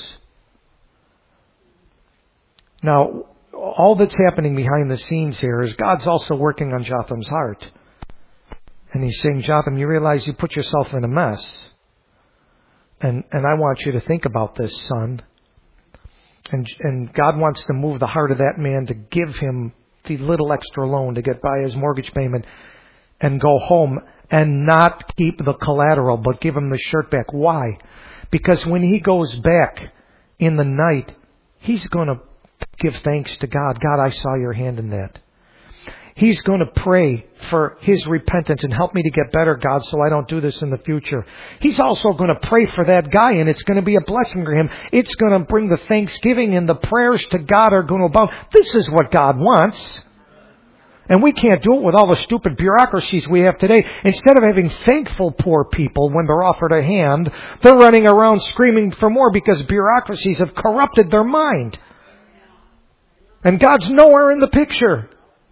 S1: Now, all that's happening behind the scenes here is God's also working on Jotham's heart. And He's saying, Jotham, you realize you put yourself in a mess. And I want you to think about this, son. And God wants to move the heart of that man to give him the little extra loan to get by his mortgage payment and go home and not keep the collateral, but give him the shirt back. Why? Because when he goes back in the night, he's going to give thanks to God. God, I saw your hand in that. He's going to pray for his repentance and help me to get better, God, so I don't do this in the future. He's also going to pray for that guy, and it's going to be a blessing for him. It's going to bring the thanksgiving, and the prayers to God are going to abound. This is what God wants. And we can't do it with all the stupid bureaucracies we have today. Instead of having thankful poor people when they're offered a hand, they're running around screaming for more because bureaucracies have corrupted their mind. And God's nowhere in the picture.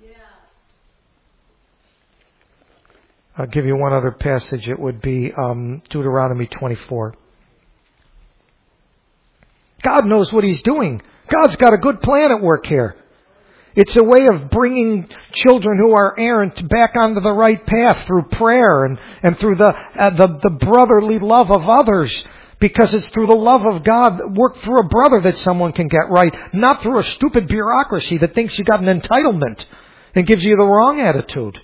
S1: I'll give you one other passage. It would be Deuteronomy 24. God knows what He's doing. God's got a good plan at work here. It's a way of bringing children who are errant back onto the right path through prayer and through the brotherly love of others. Because it's through the love of God, work through a brother that someone can get right, not through a stupid bureaucracy that thinks you got an entitlement and gives you the wrong attitude.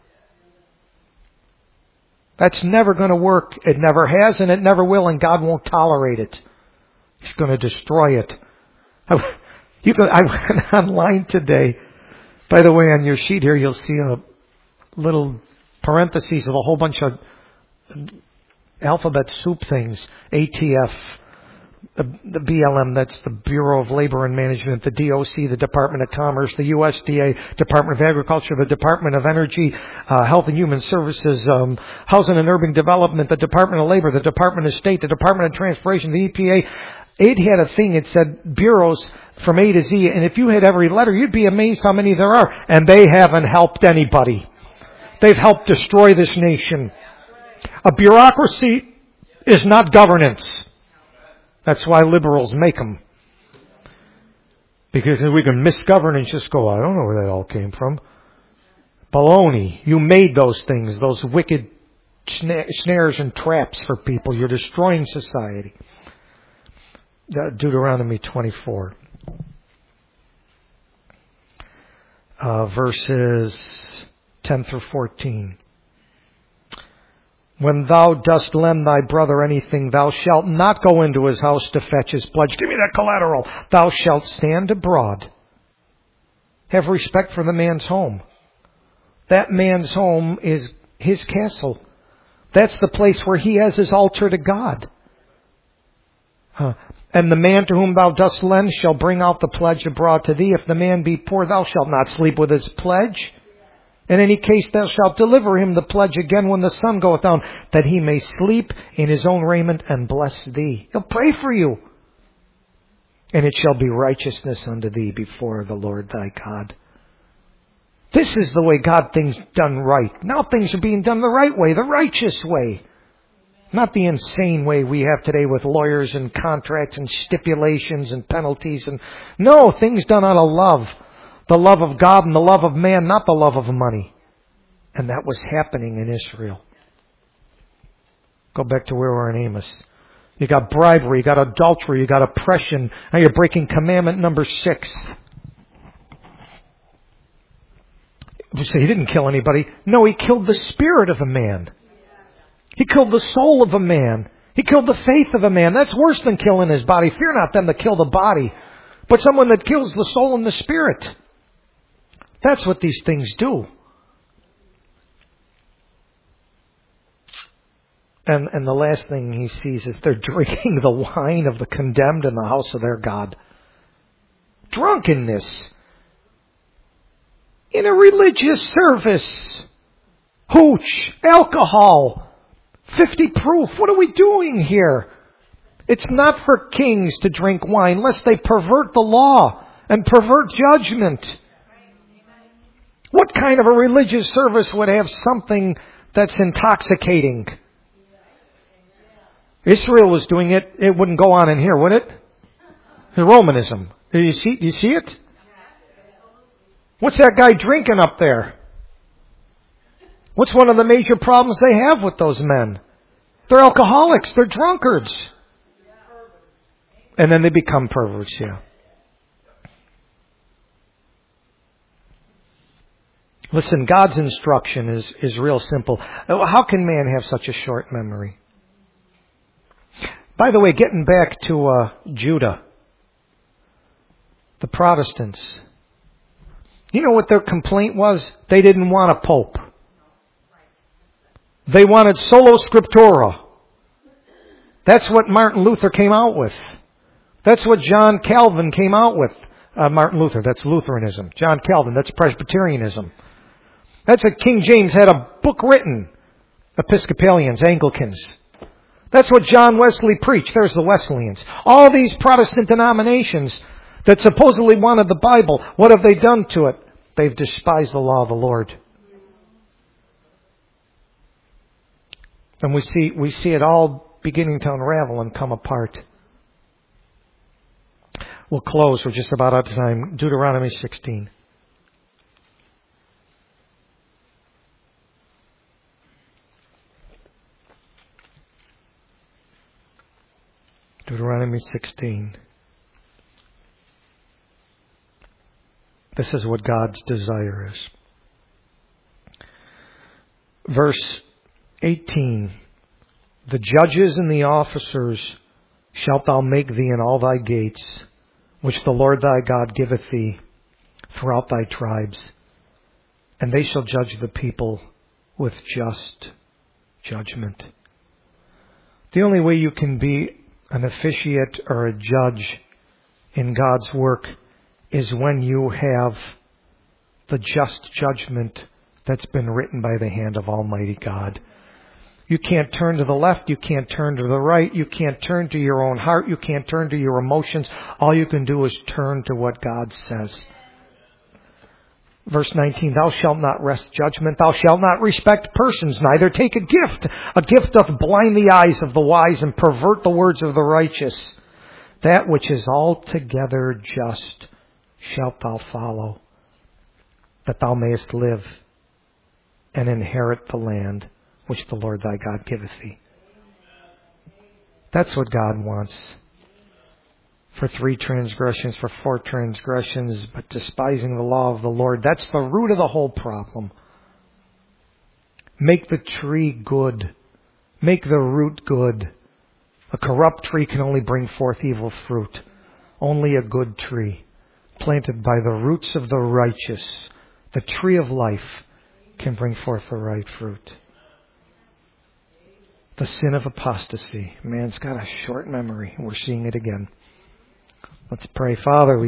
S1: That's never going to work. It never has and it never will, and God won't tolerate it. He's going to destroy it. I went online today. By the way, on your sheet here, you'll see a little parentheses of a whole bunch of alphabet soup things. ATF, the BLM, that's the Bureau of Labor and Management, the DOC, the Department of Commerce, the USDA, Department of Agriculture, the Department of Energy, Health and Human Services, Housing and Urban Development, the Department of Labor, the Department of State, the Department of Transportation, the EPA. It had a thing, it said bureaus from A to Z, and if you had every letter, you'd be amazed how many there are. And they haven't helped anybody. They've helped destroy this nation. A bureaucracy is not governance. That's why liberals make them. Because we can misgovern and just go, I don't know where that all came from. Baloney. You made those things, those wicked snares and traps for people. You're destroying society. Deuteronomy 24. Verses 10 through 14. When thou dost lend thy brother anything, thou shalt not go into his house to fetch his pledge. Give me that collateral. Thou shalt stand abroad. Have respect for the man's home. That man's home is his castle. That's the place where he has his altar to God. And the man to whom thou dost lend shall bring out the pledge abroad to thee. If the man be poor, thou shalt not sleep with his pledge. In any case, thou shalt deliver him the pledge again when the sun goeth down, that he may sleep in his own raiment and bless thee. He'll pray for you. And it shall be righteousness unto thee before the Lord thy God. This is the way God things done right. Now things are being done the right way, the righteous way. Not the insane way we have today with lawyers and contracts and stipulations and penalties. No, things done out of love. The love of God and the love of man, not the love of money. And that was happening in Israel. Go back to where we're in Amos. You got bribery, you got adultery, you got oppression. Now you're breaking commandment number 6. You say he didn't kill anybody. No, he killed the spirit of a man. He killed the soul of a man. He killed the faith of a man. That's worse than killing his body. Fear not them that kill the body, but someone that kills the soul and the spirit. That's what these things do. And the last thing he sees is they're drinking the wine of the condemned in the house of their God. Drunkenness. In a religious service. Hooch. Alcohol. 50 proof. What are we doing here? It's not for kings to drink wine lest they pervert the law and pervert judgment. What kind of a religious service would have something that's intoxicating? Israel was doing it. It wouldn't go on in here, would it? The Romanism. Do you see it? What's that guy drinking up there? What's one of the major problems they have with those men? They're alcoholics. They're drunkards. And then they become perverts, yeah. Listen, God's instruction is real simple. How can man have such a short memory? By the way, getting back to Judah, the Protestants, you know what their complaint was? They didn't want a pope. They wanted sola scriptura. That's what Martin Luther came out with. That's what John Calvin came out with. Martin Luther, that's Lutheranism. John Calvin, that's Presbyterianism. That's what King James had a book written. Episcopalians, Anglicans. That's what John Wesley preached. There's the Wesleyans. All these Protestant denominations that supposedly wanted the Bible, what have they done to it? They've despised the law of the Lord. And we see it all beginning to unravel and come apart. We'll close. We're just about out of time. Deuteronomy 16. Deuteronomy 16. This is what God's desire is. Verse 18. The judges and the officers shalt thou make thee in all thy gates, which the Lord thy God giveth thee throughout thy tribes, and they shall judge the people with just judgment. The only way you can be an officiate or a judge in God's work is when you have the just judgment that's been written by the hand of Almighty God. You can't turn to the left. You can't turn to the right. You can't turn to your own heart. You can't turn to your emotions. All you can do is turn to what God says. Verse 19, thou shalt not wrest judgment. Thou shalt not respect persons, neither take a gift. A gift doth blind the eyes of the wise and pervert the words of the righteous. That which is altogether just shalt thou follow, that thou mayest live and inherit the land which the Lord thy God giveth thee. That's what God wants. For 3 transgressions, for 4 transgressions, but despising the law of the Lord. That's the root of the whole problem. Make the tree good. Make the root good. A corrupt tree can only bring forth evil fruit. Only a good tree, planted by the roots of the righteous, the tree of life, can bring forth the right fruit. The sin of apostasy. Man's got a short memory. We're seeing it again. Let's pray. Father,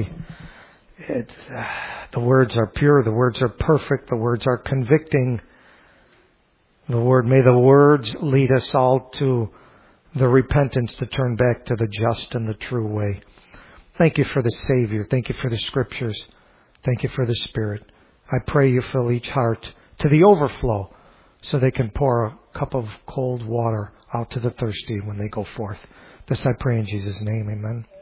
S1: the words are pure. The words are perfect. The words are convicting. May the words lead us all to the repentance to turn back to the just and the true way. Thank you for the Savior. Thank you for the Scriptures. Thank you for the Spirit. I pray you fill each heart to the overflow so they can pour a cup of cold water out to the thirsty when they go forth. This I pray in Jesus' name. Amen.